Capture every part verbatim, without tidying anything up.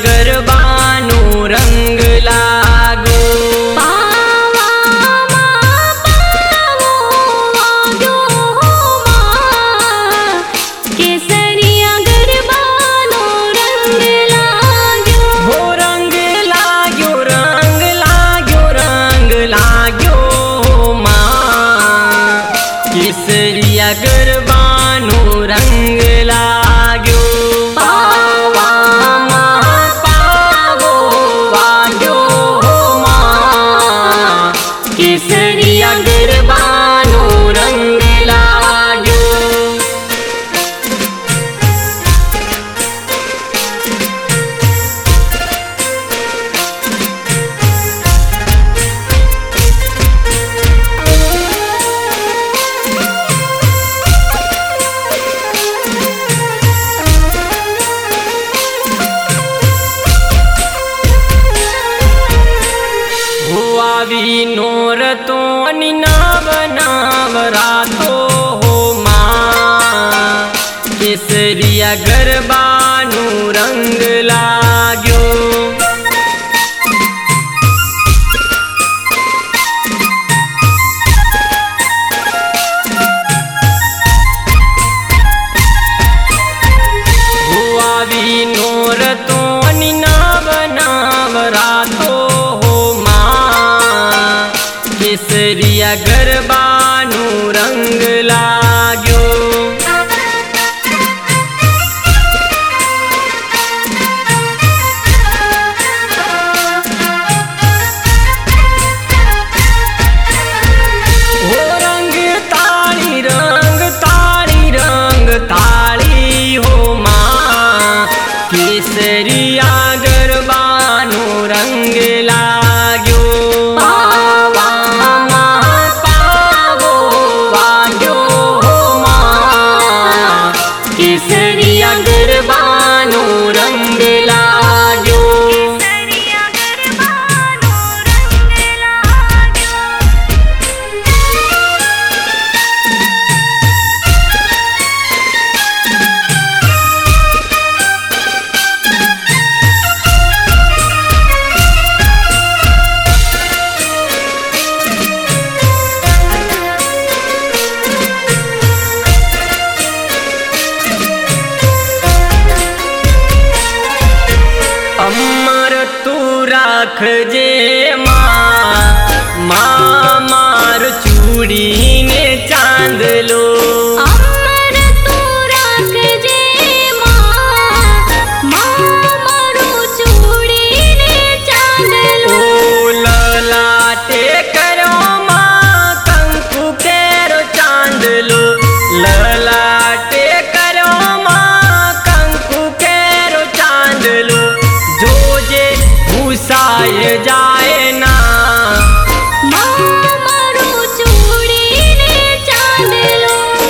गरबानो रंग लागो। केसरिया गरबानो रंग लाग्यो। पावा माँ पावो वाग्यो माँ, केसरिया गरबानो रंग लाग्यो। नोरतो नाव नाव रातो हो माँ, केसरिया गरबानो रंग लाग्यो। हुआवी नोरतो नाव नाव रातो केसरिया गरबानो रंग लाग्यो। हो रंग ताली रंग ताली रंग ताली हो माँ, केसरिया गरबानो रंग लाग्यो। केसरिया गरबानो रंग लाग्यो। केसरिया गरबानो रंग लाग्यो। अमर तू राखजे माँ, माँ मार चूड़ी ने चांद लो। अमर तू राखजे माँ, माँ मारो चूड़ी ने चांद लो। ओ ललाटे करो माँ कंकु केरो चांद लो। ललाटे करो माँ कंकु केरो चांद लो। जोजे भूसाए जाए ना, माँ मारो चूड़ी ने चांद लो।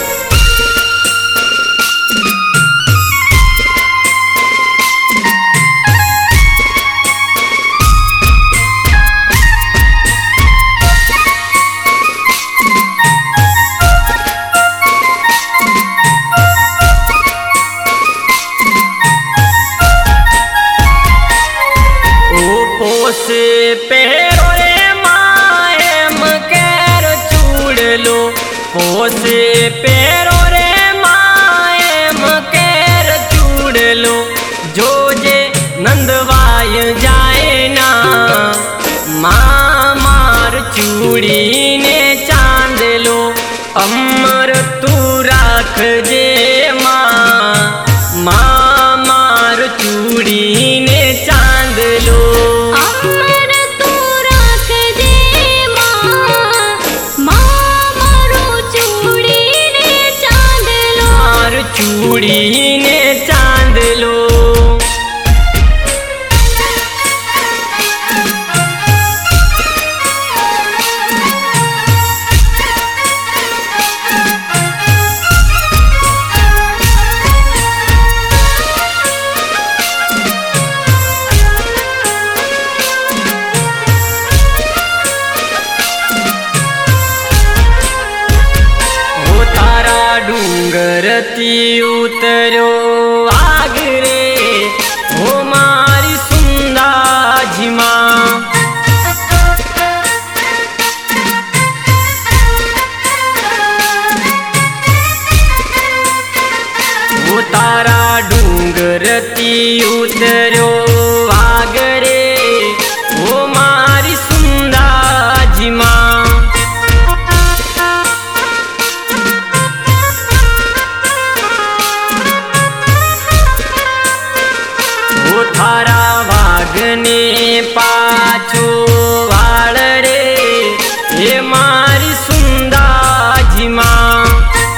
पोसे पेरो रे माए मकेर चूड़ लो। पोसे पेरो रे माए मकेर चूड़ लो। जो जे नंदवाय जाए ना, माँ मार चूड़ी ने चांद लो। अमर तू राख जे माँ, माँ मार चूड़ी ने चांद लो। अमर तू राख जे माँ, माँ मारो चूड़ी ने चांद लो। मार चूड़ी ने चांद लो। डूंगरती उतरो आगरे, हो मारी ઉતર્યો વાગરે ઓ મારી સુંદાજીમાં ઓ થારા વાઘને પાછો વાળ રે એ મારી સુંદાજીમાં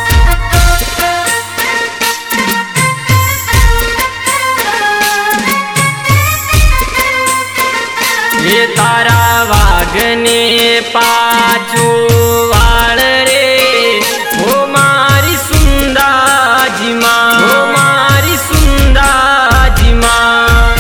એ તારા વાઘને પાછો વાળ રે ઓ મારી સુંદાજીમાં ઓ મારી સુંદાજીમાં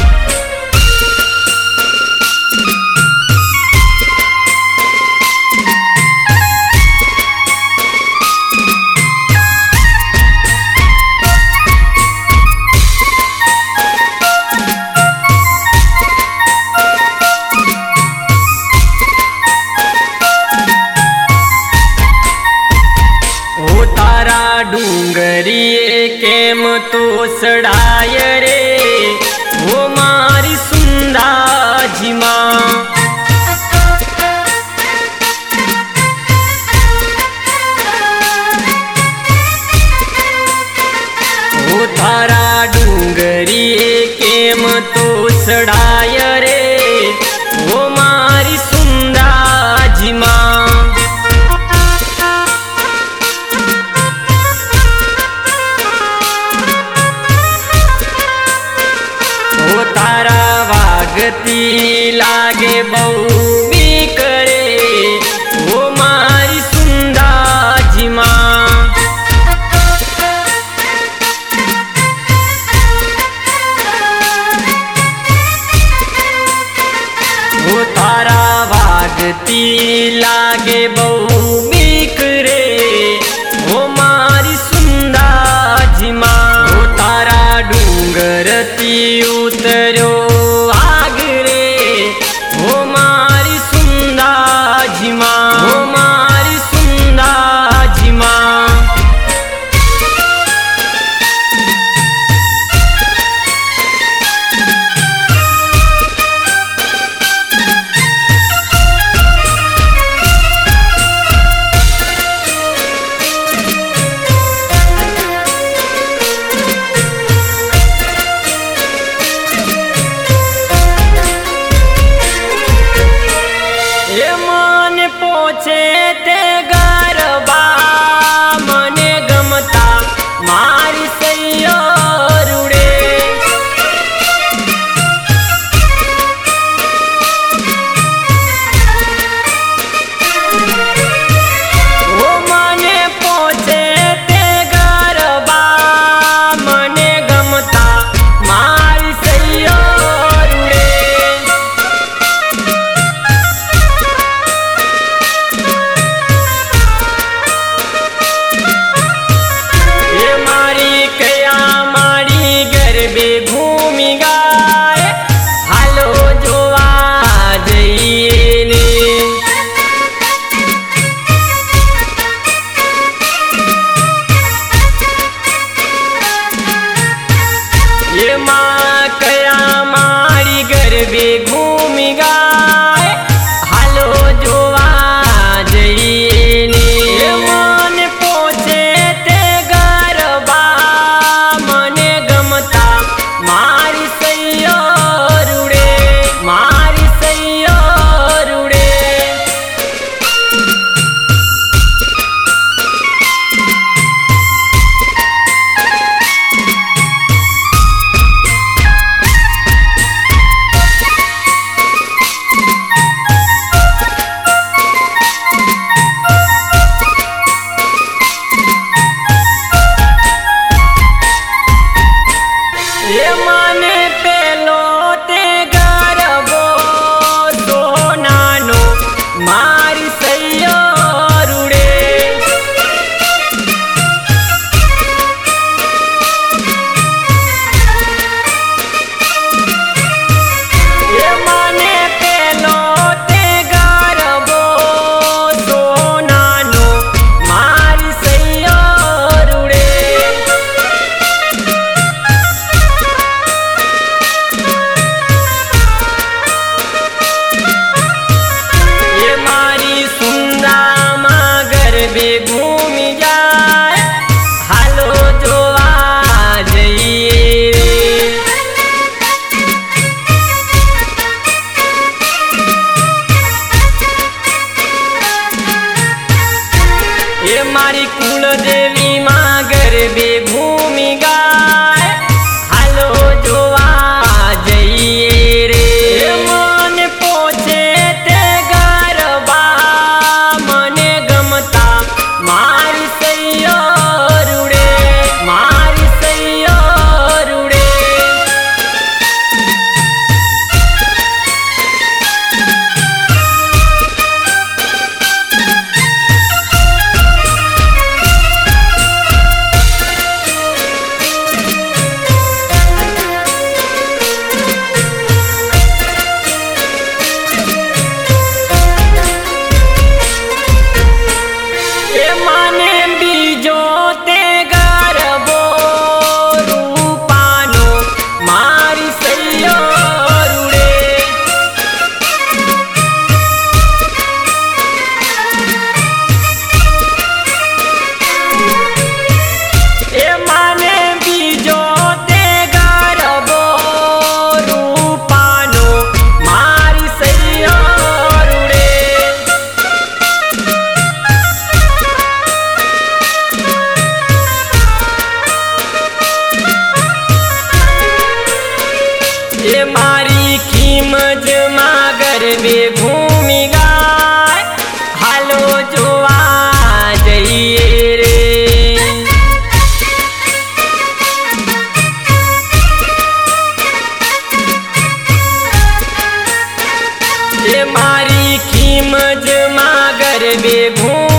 ડુંગરીએ કેમ તો સડાય રે ઓ મારી સુંદાજીમાં ઓ તારા ડુંગરીએ કેમ તો સડાય રે ઓ મારી સુંદાજીમાં તારા વાગતી લાગે બહુ બીક રે ઓ મારી સુંદાજીમાં ઓ તારા વાગતી લાગે બહુ બીક રે ઓ મારી સુંદાજીમાં ઓ તારા ડુંગરથી ઉતર્યો વાગરે ઓ મારી સુંદાજીમાં ઓ મારી સુંદાજીમાં હું